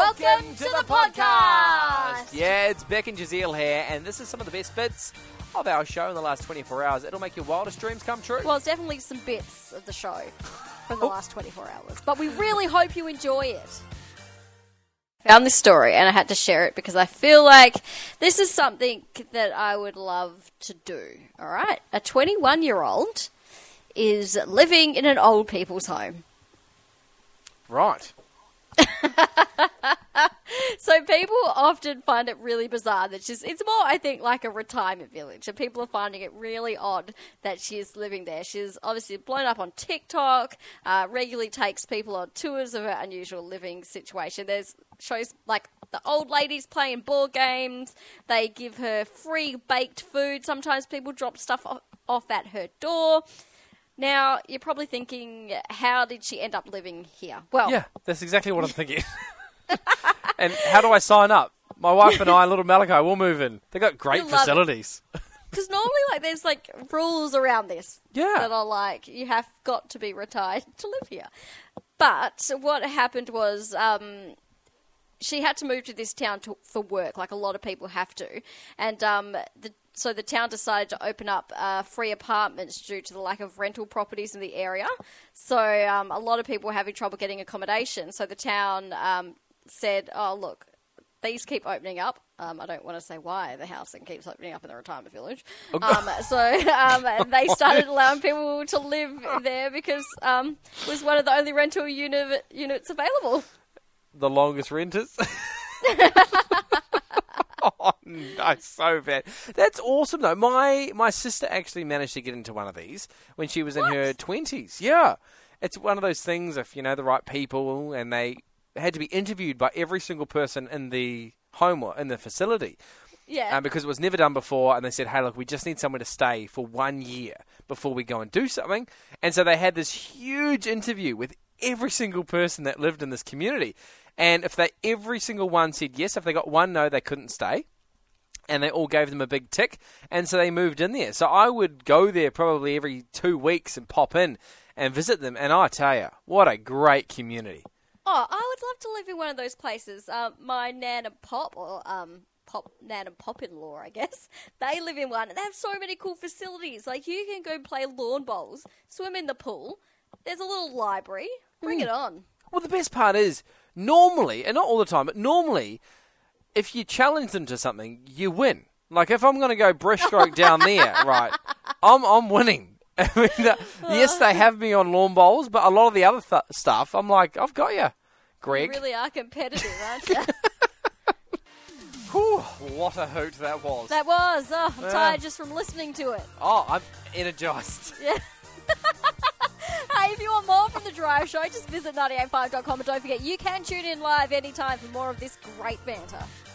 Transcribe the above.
Welcome to the podcast! Yeah, it's Beck and Jazeel here, and this is some of the best bits of our show in the last 24 hours. It'll make your wildest dreams come true. Well, it's definitely some bits of the show from the last 24 hours, but we really hope you enjoy it. Found this story and I had to share it because I feel like this is something that I would love to do, all right? A 21-year-old is living in an old people's home. Right. So people often find it really bizarre that it's more, I think, like a retirement village. And people are finding it really odd that she's living there. She's obviously blown up on TikTok, regularly takes people on tours of her unusual living situation. There's shows like the old ladies playing board games. They give her free baked food. Sometimes people drop stuff off at her door. Now, you're probably thinking, how did she end up living here? Well, yeah, that's exactly what I'm thinking. And how do I sign up? My wife and I, little Malachi, we'll move in. They got great facilities. Because normally, there's rules around this that are you have got to be retired to live here. But what happened was she had to move to this town for work, like a lot of people have to, and so the town decided to open up free apartments due to the lack of rental properties in the area. So a lot of people were having trouble getting accommodation. So the town said, oh, look, these keep opening up. I don't want to say why the housing keeps opening up in the retirement village. So they started allowing people to live there because it was one of the only rental units available. The longest renters. Oh, no, so bad. That's awesome, though. My sister actually managed to get into one of these when she was in her 20s. Yeah. It's one of those things, if you know the right people, and they had to be interviewed by every single person in the home or in the facility. Yeah. Because it was never done before, and they said, hey, look, we just need somewhere to stay for 1 year before we go and do something. And so they had this huge interview with every single person that lived in this community. And if every single one said yes, if they got one no, they couldn't stay. And they all gave them a big tick. And so they moved in there. So I would go there probably every 2 weeks and pop in and visit them. And I tell you, what a great community. Oh, I would love to live in one of those places. My nan and pop, or nan and pop-in-law, I guess, they live in one. And they have so many cool facilities. Like, you can go play lawn bowls, swim in the pool. There's a little library. Bring it on. Well, the best part is, normally, and not all the time, but normally, if you challenge them to something, you win. Like, if I'm going to go breaststroke down there, right, I'm winning. I mean, yes, they have me on lawn bowls, but a lot of the other stuff, I'm like, I've got you, Greg. You really are competitive, aren't you? Whew, what a hoot that was. That was. Oh, I'm tired just from listening to it. Oh, I'm energised. Yeah. Hey, if you want more from The Drive Show, just visit 985.com and don't forget you can tune in live anytime for more of this great banter.